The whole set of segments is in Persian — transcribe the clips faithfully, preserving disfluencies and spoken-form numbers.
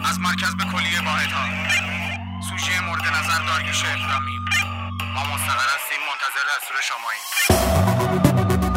از مرکز به کلیه واحدها سوژه مورد نظر داریوش اکرامی. ما مستقر هستیم، منتظر دستور شماییم.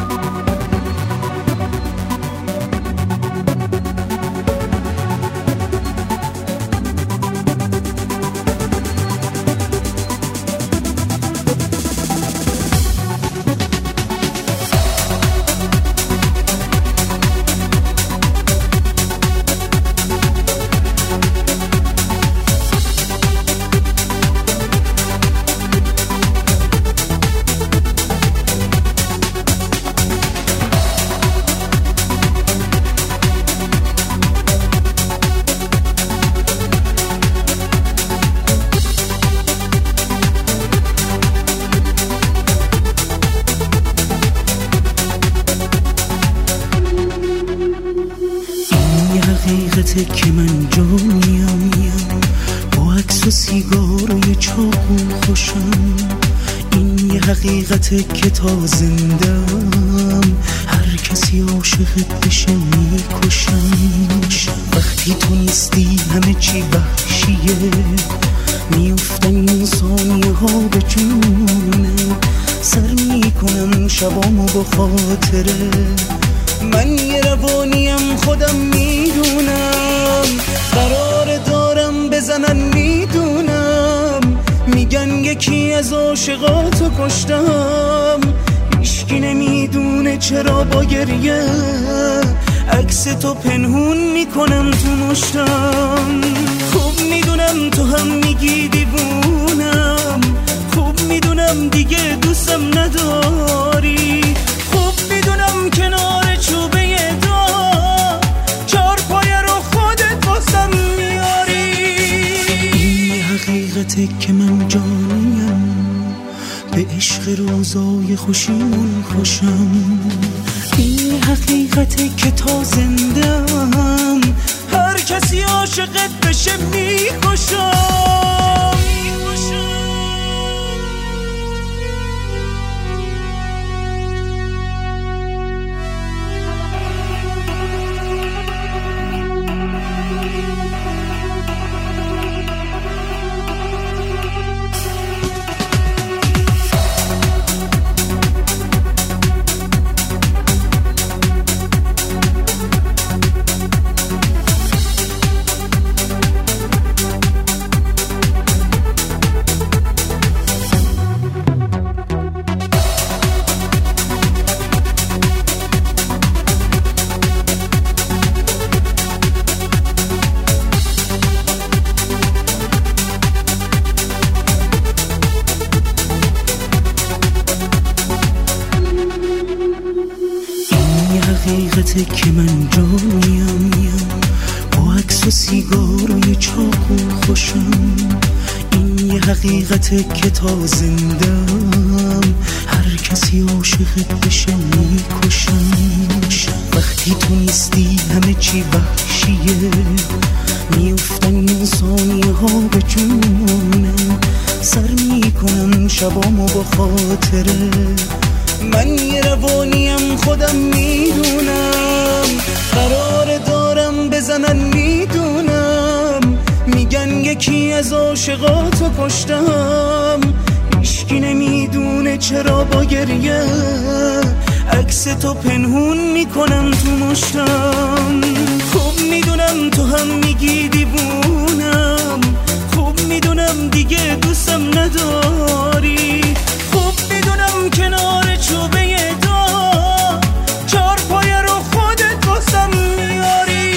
حقیقته که من جانیم، با عکس و سیگار و یه چاقو خوشم. این یه حقیقته که تا زندم هر کسی عاشقت بشه میکشم. وقتی تو نیستی همه چی وحشیه، میفتن این ثانیه ها به جونه. سر میکنم شبامو با خاطره، من یه روانیم خودم میدونم. قرار دارم بزنن میدونم، میگن یکی از عاشقاتو کشتم. هیچکی نمیدونه چرا با گریه عکس تو پنهون میکنم تو مشتم. خوب میدونم تو هم میگی دیوونم، خوب میدونم دیگه دوستم نداری. خوب میدونم کنار چوبه دار چار پایه رو خودت واسم میاری. این حقیقته که من جانیم، به عشق روزای خوشیمون خوشم. این حقیقته که تا زندم هر کسی عاشقت بشه میکشم. حقیقته که من جانیم، با عکس و سیگار و یه چاقو خوشم. این یه حقیقته که تا زندم هر کسی عاشقت بشه میکشم. وقتی تو نیستی همه چی وحشیه، میفتن این ثانیه ها به جونه. سر میکنم شبامو با خاطره، من یه روانیم خودم میدونم. قرار دارم بزنن میدونم، میگن یکی از عاشقاتو کشتم. هیچکی نمیدونه چرا با گریه عکس تو پنهون میکنم تو مشتم. خوب میدونم تو هم میگی دیوونم، خوب میدونم دیگه دوستم نداری. خوب میدونم کنار چوبه دار چار پایه رو خودت واسم میاری.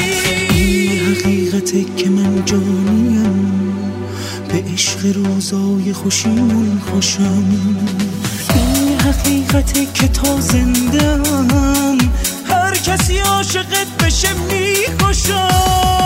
این حقیقته که من جانیم، به عشق روزای خوشیمون خوشم. این حقیقته که تا زندم هر کسی عاشقت بشه میکشم.